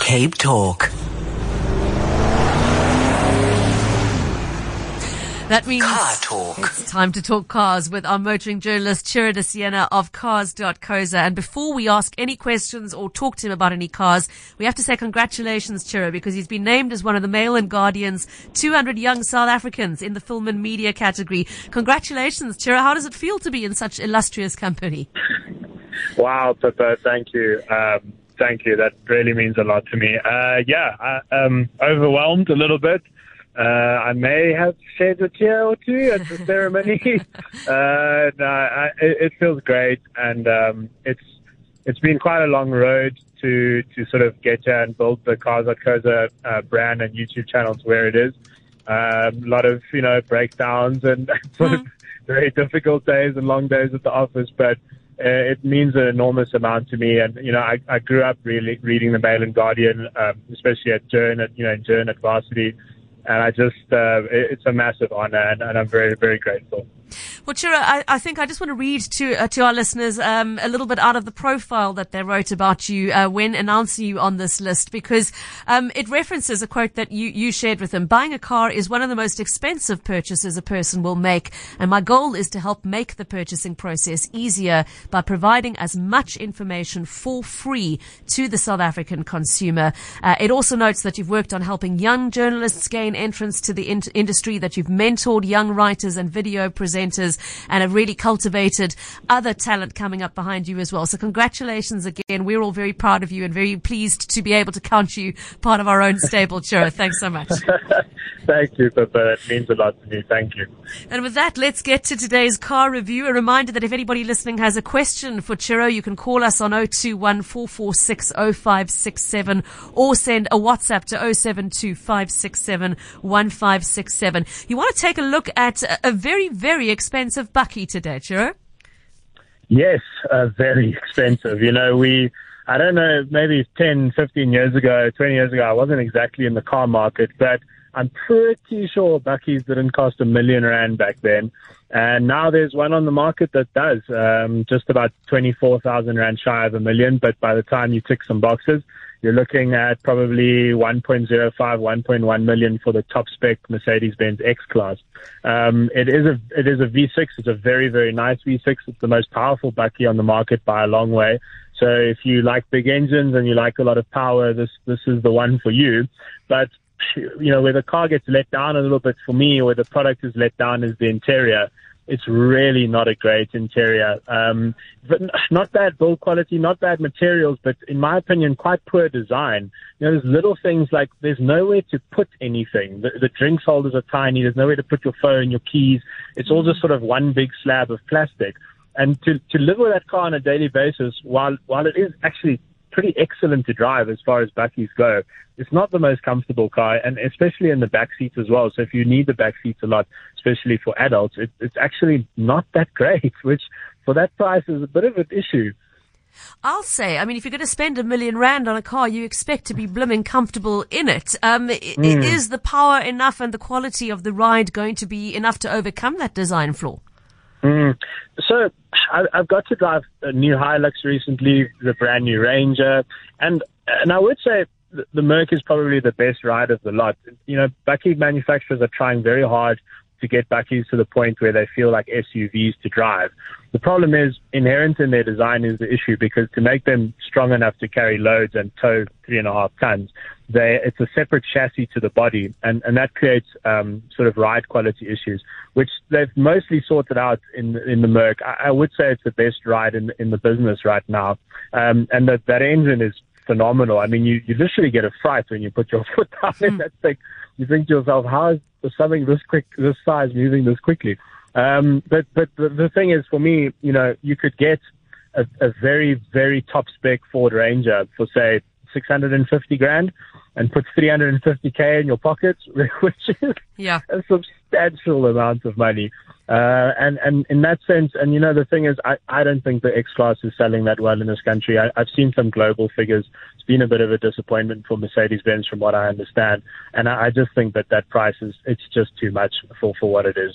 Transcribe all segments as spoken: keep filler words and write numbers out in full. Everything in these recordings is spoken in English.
Cape Talk. That means Car Talk. It's time to talk cars with our motoring journalist, Chiro de Siena of cars dot co za. And before we ask any questions or talk to him about any cars, we have to say congratulations, Chiro, because he's been named as one of the Mail and Guardian's two hundred young South Africans in the film and media category. Congratulations, Chiro. How does it feel to be in such illustrious company? Wow, Pippa, thank you. Um, thank you. That really means a lot to me. Uh, yeah, I, um, overwhelmed a little bit. Uh, I may have shed a tear or two at the ceremony. uh, no, I, it, it feels great, and um, it's it's been quite a long road to to sort of get here and build the cars dot co za uh, brand and YouTube channel to where it is. Um, a lot of you know breakdowns and sort of very difficult days and long days at the office, but uh, it means an enormous amount to me. And you know, I, I grew up really reading the Mail and Guardian, um, especially at Journ, at you know, in Journ at Varsity. And I just, uh, it's a massive honor, and, and I'm very, very grateful. Well, Chiro, I, I think I just want to read to uh, to our listeners um, a little bit out of the profile that they wrote about you uh, when announcing you on this list, because um, it references a quote that you, you shared with them. Buying a car is one of the most expensive purchases a person will make, and my goal is to help make the purchasing process easier by providing as much information for free to the South African consumer. Uh, it also notes that you've worked on helping young journalists gain entrance to the in- industry, that you've mentored young writers and video presenters, and have really cultivated other talent coming up behind you as well. So congratulations again. We're all very proud of you and very pleased to be able to count you part of our own stable, Chiro. Thanks so much. Thank you, Pippa. It means a lot to me. Thank you. And with that, let's get to today's car review. A reminder that if anybody listening has a question for Chiro, you can call us on zero two one, four four six, zero five six seven or send a WhatsApp to zero seven two, five six seven, one five six seven. You want to take a look at a very, very expensive bakkie today, Chiro? Yes, uh, very expensive. You know, we, I don't know, maybe ten, fifteen years ago, twenty years ago, I wasn't exactly in the car market, but I'm pretty sure bakkies didn't cost a million rand back then. And now there's one on the market that does, um, just about twenty-four thousand rand shy of a million. But by the time you tick some boxes, you're looking at probably one point zero five, one point one million for the top spec Mercedes-Benz X-Class. Um, it is a, it is a V six. It's a very, very nice V six. It's the most powerful bakkie on the market by a long way. So if you like big engines and you like a lot of power, this, this is the one for you. But you know, where the car gets let down a little bit for me, or where the product is let down, is the interior. It's really not a great interior. Um, but not bad build quality, not bad materials, but in my opinion, quite poor design. You know, there's little things like there's nowhere to put anything. The, the drinks holders are tiny. There's nowhere to put your phone, your keys. It's all just sort of one big slab of plastic. And to, to live with that car on a daily basis, while, while it is actually pretty excellent to drive as far as bakkies go, it's not the most comfortable car, and especially in the back seats as well. So if you need the back seats a lot, especially for adults, it, it's actually not that great, which for that price is a bit of an issue. I'll say, I mean, if you're going to spend a million rand on a car, you expect to be blooming comfortable in it. Um, mm. Is the power enough and the quality of the ride going to be enough to overcome that design flaw? Mm. So I, I've got to drive a new Hilux recently, the brand new Ranger, and and I would say the, the Merc is probably the best ride of the lot. You know, bakkie manufacturers are trying very hard to get bakkies to the point where they feel like S U Vs to drive. The problem is inherent in their design is the issue, because to make them strong enough to carry loads and tow three and a half tons, they, it's a separate chassis to the body, and, and that creates um, sort of ride quality issues, which they've mostly sorted out in in the Merc. I, I would say it's the best ride in in the business right now, um, and that that engine is phenomenal. I mean, you, you literally get a fright when you put your foot down mm. in that thing. You think to yourself, how is something this quick, this size, moving this quickly? Um, but but the, the thing is, for me, you know, you could get a, a very, very top spec Ford Ranger for, say, six hundred fifty grand and put three hundred fifty K in your pockets, which is yeah. a substantial amount of money. Uh, and, and in that sense, and you know, the thing is, I, I don't think the X-Class is selling that well in this country. I, I've seen some global figures. It's been a bit of a disappointment for Mercedes-Benz from what I understand. And I, I just think that that price is, it's just too much for, for what it is.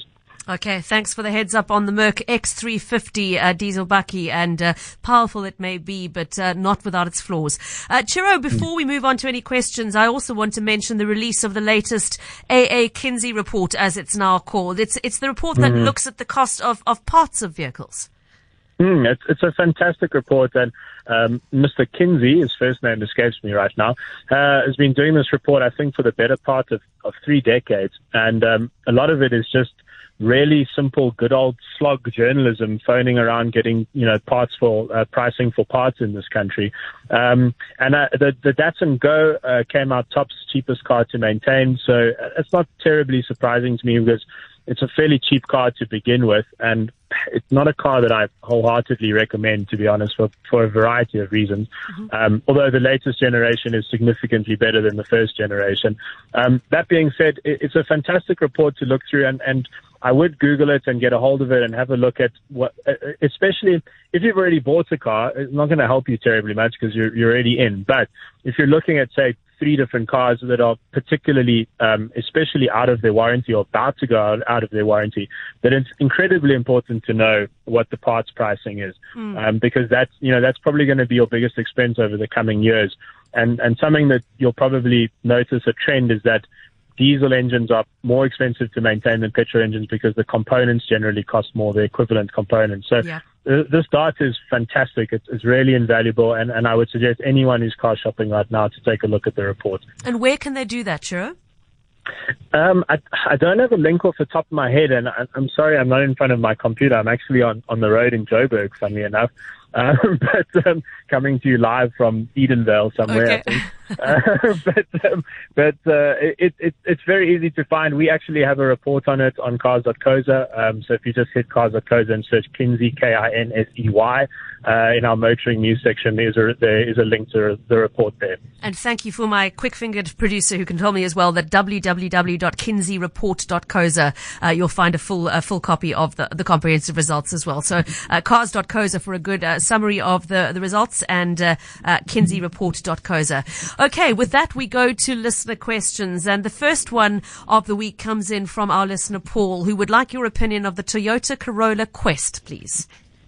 Okay, thanks for the heads up on the Merc X three fifty uh, diesel bakkie, and uh, powerful it may be, but uh, not without its flaws. Uh, Chiro, before we move on to any questions, I also want to mention the release of the latest A A Kinsey report, as it's now called. It's it's the report that mm. looks at the cost of, of parts of vehicles. Mm, it's, it's a fantastic report, and um, Mister Kinsey, his first name escapes me right now, uh, has been doing this report, I think, for the better part of, of three decades, and um, a lot of it is just really simple, good old slog journalism, phoning around, getting, you know, parts for, uh, pricing for parts in this country. Um, and uh, the, the Datsun Go uh, came out top, cheapest car to maintain. So it's not terribly surprising to me because it's a fairly cheap car to begin with. And it's not a car that I wholeheartedly recommend, to be honest, for, for a variety of reasons. Mm-hmm. Um, although the latest generation is significantly better than the first generation. Um, that being said, it, it's a fantastic report to look through, and, and I would Google it and get a hold of it and have a look at what, especially if you've already bought a car, it's not going to help you terribly much because you're, you're already in. But if you're looking at, say, three different cars that are particularly, um, especially out of their warranty or about to go out, out of their warranty, then it's incredibly important to know what the parts pricing is, mm. um, because that's, you know, that's probably going to be your biggest expense over the coming years. And, and something that you'll probably notice a trend is that diesel engines are more expensive to maintain than petrol engines because the components generally cost more, the equivalent components. So yeah. th- this data is fantastic. It's, it's really invaluable, and, and I would suggest anyone who's car shopping right now to take a look at the report. And where can they do that, Chiro? Um, I, I don't have a link off the top of my head, and I, I'm sorry I'm not in front of my computer. I'm actually on, on the road in Joburg, funnily enough. Um, but um, coming to you live from Edenvale somewhere, okay. I think. Uh, but um, but uh, it, it, it's very easy to find. We actually have a report on it on cars dot coza. Um, so if you just hit cars dot coza and search Kinsey, K I N S E Y, uh, in our motoring news section, there's a, there is a link to the report there. And thank you for my quick-fingered producer who can tell me as well that w w w dot kinsey report dot coza, uh, you'll find a full a full copy of the, the comprehensive results as well. So uh, cars dot coza for a good uh, summary of the, the results, and uh, uh, kinsey report dot coza. Okay, with that we go to listener questions, and the first one of the week comes in from our listener Paul, who would like your opinion of the Toyota Corolla Quest, please.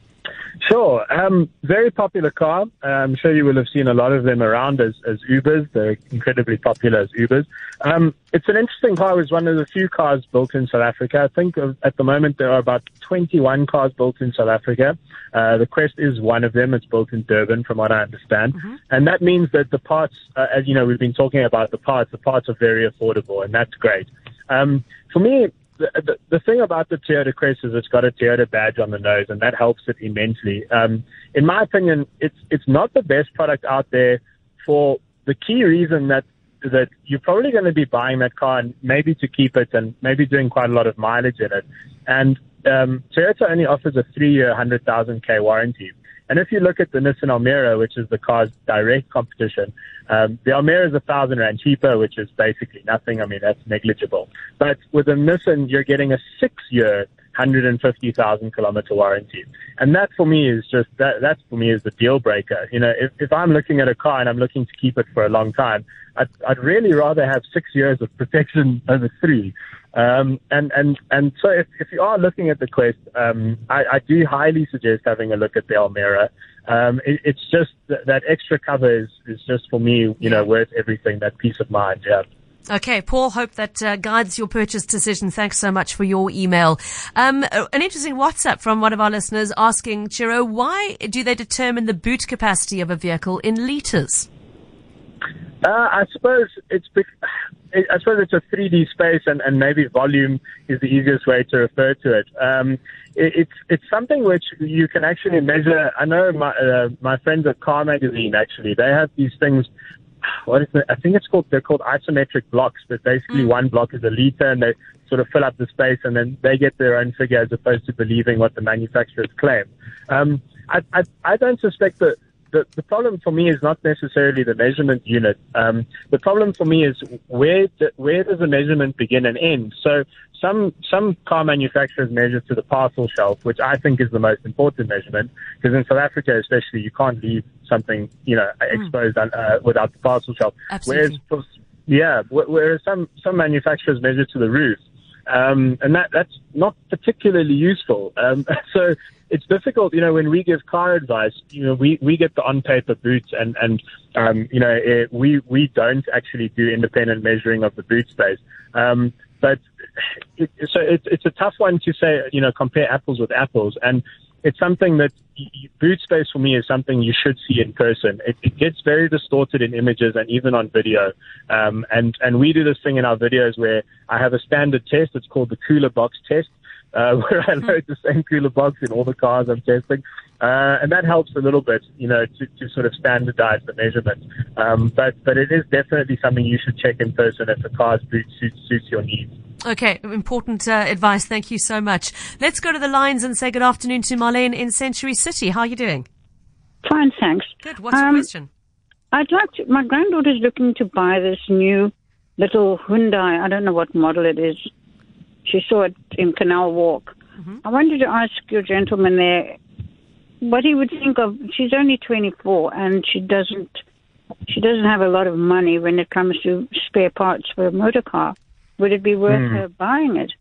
Sure. Um, very popular car. Uh, I'm sure you will have seen a lot of them around as, as Ubers. They're incredibly popular as Ubers. Um, it's an interesting car. It's one of the few cars built in South Africa. I think of, at the moment there are about twenty-one cars built in South Africa. Uh, the Quest is one of them. It's built in Durban, from what I understand. Mm-hmm. And that means that the parts, uh, as you know, we've been talking about the parts, the parts are very affordable, and that's great. Um, for me, The, the, the thing about the Toyota Quest is it's got a Toyota badge on the nose, and that helps it immensely. Um, in my opinion, it's it's not the best product out there for the key reason that that you're probably going to be buying that car and maybe to keep it and maybe doing quite a lot of mileage in it. And um, Toyota only offers a three-year, one hundred thousand K warranty. And if you look at the Nissan Almera, which is the car's direct competition, um, the Almera is a thousand rand cheaper, which is basically nothing. I mean, that's negligible. But with a Nissan, you're getting a six-year, one hundred fifty thousand kilometer warranty. And that for me is just, that, that for me is the deal breaker. You know, if, if I'm looking at a car and I'm looking to keep it for a long time, I'd, I'd really rather have six years of protection over three. Um, and, and, and so if, if you are looking at the Quest, um, I, I do highly suggest having a look at the Almera. Um, it, it's just that, that extra cover is, is just for me, you know, worth everything, that peace of mind. Yeah. Okay, Paul, hope that uh, guides your purchase decision. Thanks so much for your email. Um, an interesting WhatsApp from one of our listeners asking, Chiro, why do they determine the boot capacity of a vehicle in litres? Uh, I suppose it's I suppose it's a three D space, and, and maybe volume is the easiest way to refer to it. Um, it it's it's something which you can actually measure. I know my uh, my friends at Car Magazine, actually, they have these things. What is it? I think it's called they're called isometric blocks, but basically mm. one block is a liter, and they sort of fill up the space, and then they get their own figure as opposed to believing what the manufacturers claim. Um, I, I I don't suspect that. The, the problem for me is not necessarily the measurement unit. Um, the problem for me is where the, where does the measurement begin and end? So some some car manufacturers measure to the parcel shelf, which I think is the most important measurement, because in South Africa especially, you can't leave something, you know, exposed mm. uh, without the parcel shelf. Absolutely. Whereas, yeah, whereas some, some manufacturers measure to the roof. Um, and that, that's not particularly useful. Um, so it's difficult, you know, when we give car advice, you know, we, we get the on-paper boots and, and um, you know, it, we, we don't actually do independent measuring of the boot space. Um, but it, so it, it's a tough one to say, you know, compare apples with apples. And it's something that y- boot space for me is something you should see in person. It, it gets very distorted in images and even on video. Um, and, and we do this thing in our videos where I have a standard test. It's called the cooler box test, uh, where I load the same cooler box in all the cars I'm testing. Uh, and that helps a little bit, you know, to, to sort of standardize the measurement. Um, but, but it is definitely something you should check in person if the car's boot suits, suits your needs. Okay, important uh, advice. Thank you so much. Let's go to the lines and say good afternoon to Marlene in Century City. How are you doing? Fine, thanks. Good. What's um, your question? I'd like to, my granddaughter's looking to buy this new little Hyundai. I don't know what model it is. She saw it in Canal Walk. Mm-hmm. I wanted to ask your gentleman there what he would think of. She's only twenty-four and she doesn't, she doesn't have a lot of money when it comes to spare parts for a motor car. Would it be worth hmm. her buying it?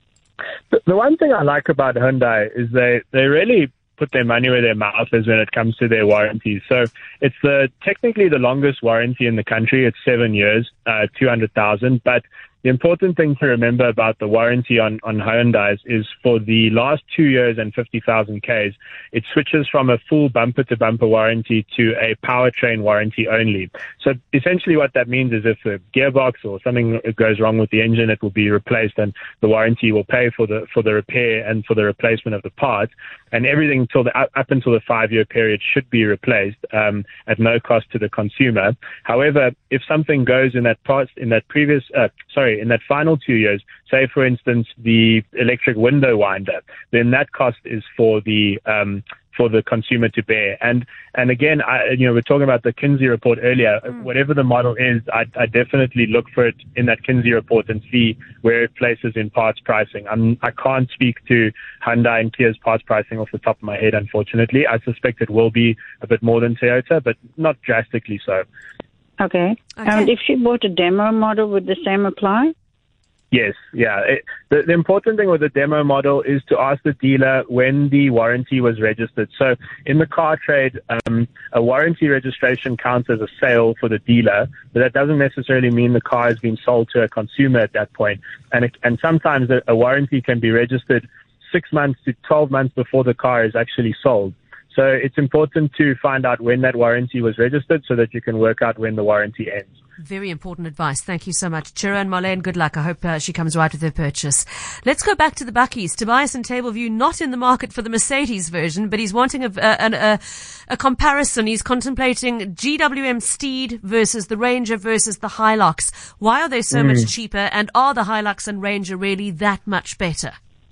The, the one thing I like about Hyundai is they, they really put their money where their mouth is when it comes to their warranties. So it's the technically the longest warranty in the country. It's seven years, uh, two hundred thousand. But the important thing to remember about the warranty on, on Hyundais is for the last two years and fifty thousand Ks, it switches from a full bumper-to-bumper warranty to a powertrain warranty only. So essentially what that means is if a gearbox or something goes wrong with the engine, it will be replaced and the warranty will pay for the for the repair and for the replacement of the parts. And everything till the, up until the five-year period should be replaced um, at no cost to the consumer. However, if something goes in that part, in that previous, uh, sorry, in that final two years, say for instance the electric window winder, then that cost is for the um, for the consumer to bear. And and again, I, you know, we're talking about the Kinsey report earlier. Mm. Whatever the model is, I, I definitely look for it in that Kinsey report and see where it places in parts pricing. I'm, I can't speak to Hyundai and Kia's parts pricing off the top of my head, unfortunately. I suspect it will be a bit more than Toyota, but not drastically so. Okay. okay. And if she bought a demo model, would the same apply? Yes, yeah. It, the, the important thing with the demo model is to ask the dealer when the warranty was registered. So in the car trade, um, a warranty registration counts as a sale for the dealer, but that doesn't necessarily mean the car has been sold to a consumer at that point. And, it, and sometimes a, a warranty can be registered six months to twelve months before the car is actually sold. So it's important to find out when that warranty was registered so that you can work out when the warranty ends. Very important advice. Thank you so much. Chira and Marlene, good luck. I hope uh, she comes right with her purchase. Let's go back to the Buckies. Tobias in Tableview, not in the market for the Mercedes version, but he's wanting a, a, a, a comparison. He's contemplating G W M Steed versus the Ranger versus the Hilux. Why are they so mm. much cheaper, and are the Hilux and Ranger really that much better?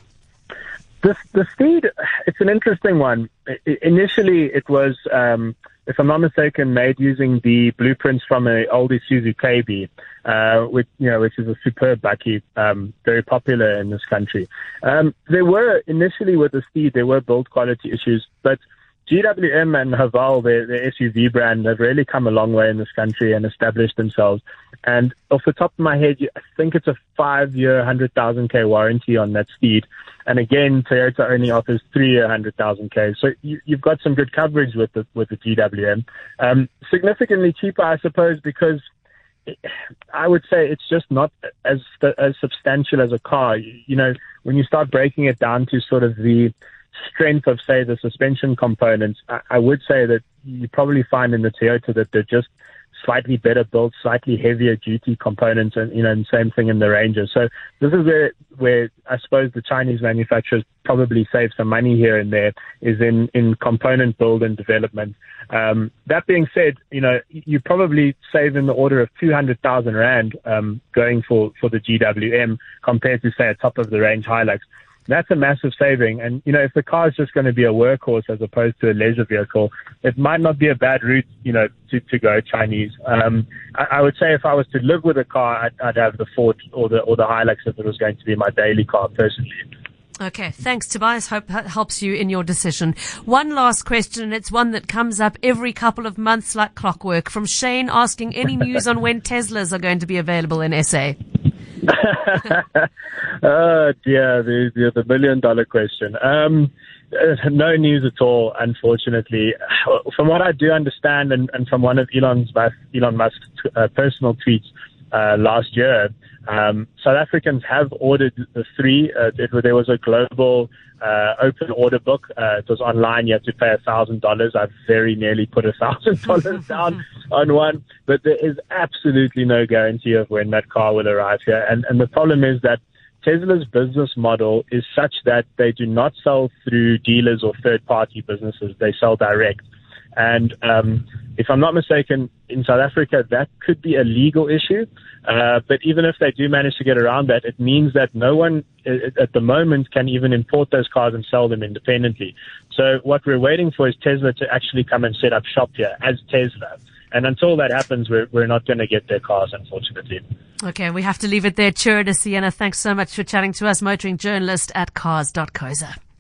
The, the Steed, it's an interesting one. I, initially, it was, um, if I'm not mistaken, made using the blueprints from an old Isuzu K B, uh, which, you know, which is a superb Bucky, um, very popular in this country. Um, there were, initially with the Steed, there were build quality issues, but G W M and Haval, their, their S U V brand, have really come a long way in this country and established themselves. And off the top of my head, I think it's a five-year, one hundred thousand K warranty on that Steed. And again, Toyota only offers three-year, one hundred thousand K. So you, you've got some good coverage with the with the G W M. Um, significantly cheaper, I suppose, because it, I would say it's just not as as substantial as a car. You, you know, when you start breaking it down to sort of the strength of, say, the suspension components, I, I would say that you probably find in the Toyota that they're just slightly better built, slightly heavier duty components, and, you know, and same thing in the Ranger. So this is where, where I suppose the Chinese manufacturers probably save some money here and there, is in, in component build and development. Um, that being said, you know, you probably save in the order of two hundred thousand Rand, um, going for, for the G W M compared to, say, a top of the range Hilux. That's a massive saving. And, you know, if the car is just going to be a workhorse as opposed to a leisure vehicle, it might not be a bad route, you know, to, to go Chinese. Um, I, I would say if I was to live with a car, I'd, I'd have the Ford or the, or the Hilux if it was going to be my daily car personally. Okay, thanks, Tobias. Hope that helps you in your decision. One last question, and it's one that comes up every couple of months like clockwork, from Shane asking any news on when Teslas are going to be available in S A. Oh dear, the, the, the million dollar question. Um, uh, no news at all, unfortunately. From what I do understand, and, and from one of Elon's Elon Musk's uh, personal tweets uh, last year, um, South Africans have ordered the three. Uh, it, there was a global uh, open order book. Uh, it was online. You had to pay a thousand dollars. I've very nearly put a thousand dollars down on one, but there is absolutely no guarantee of when that car will arrive here. And, and the problem is that Tesla's business model is such that they do not sell through dealers or third-party businesses. They sell direct. And um, if I'm not mistaken, in South Africa, that could be a legal issue. Uh, but even if they do manage to get around that, it means that no one at the moment can even import those cars and sell them independently. So what we're waiting for is Tesla to actually come and set up shop here as Tesla. And until that happens, we're, we're not going to get their cars, unfortunately. Okay, we have to leave it there. Chura Siena, thanks so much for chatting to us, motoring journalist at cars dot co za.